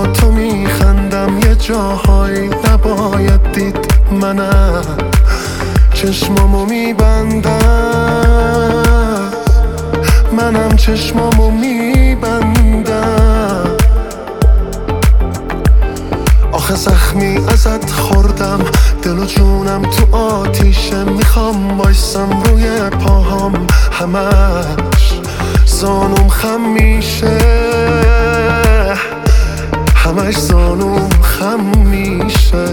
با تو میخندم، یه جاهایی نباید دید. چشمامو میبندم، منم چشمامو میبندم. آخه زخمی ازت خوردم، دل و جونم تو آتیشه. میخوام بایستم روی پاهام، همش زانوم خم میشه، همش زانوم خم میشه.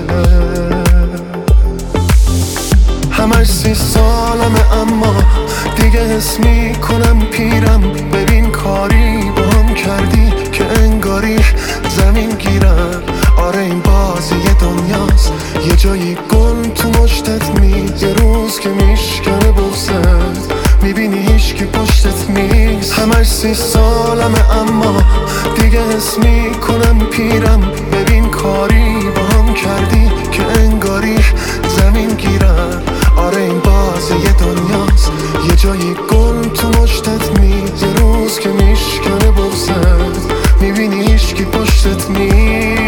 همش 30 سالمه اما دیگه حس میکنم پیرم. ببین کاری با هم کردی که انگاری زمین گیرم. آره این بازی دنیاست، یه جایی گل تو مشتت یه روز که میشکنه بغزت، میبینی هیچکی پشتت نیست. همش 30 سالمه اما دیگه حس میکنم پیرم. ببین کاری با هم کردی که انگاری زمین گیرم. آره این بازی دنیاست، یه جایی گل تو مشتت یه روز که میشکنه بغزت، میبینی هیچکی پشتت نیست.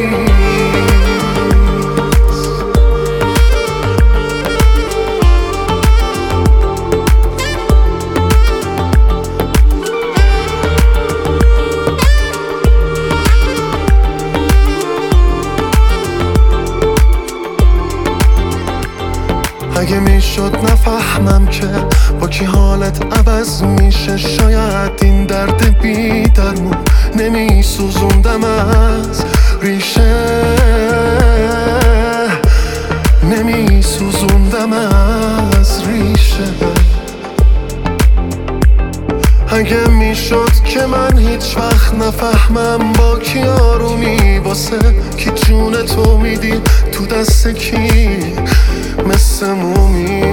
اگه میشد نفهمم که با کی حالت عوض میشه، شاید این درد بی درمون نمیسوزوندم از ریشه، نمیسوزوندم از ریشه. اگه میشد که من هیچ وقت نفهمم با کی آرومی، واسه کی جون تو میدی تو دست کی مثل مومی.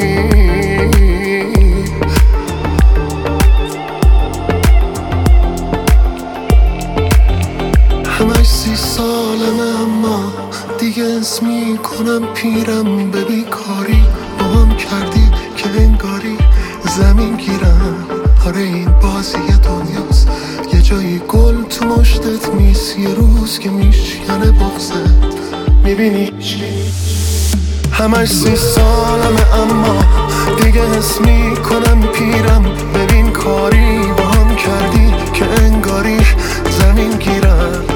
همش 30 سالمه اما دیگه حس میکنم پیرم. ببین کاری با هم کردی که انگاری زمین گیرم. آره این بازی دنیاست، یه جایی گل تو مشتت یه روز که میشکنه بغزت، میبینی همش 30 سالمه اما دیگه حس میکنم پیرم. ببین کاری با هم کردی که انگاری زمین گیرم.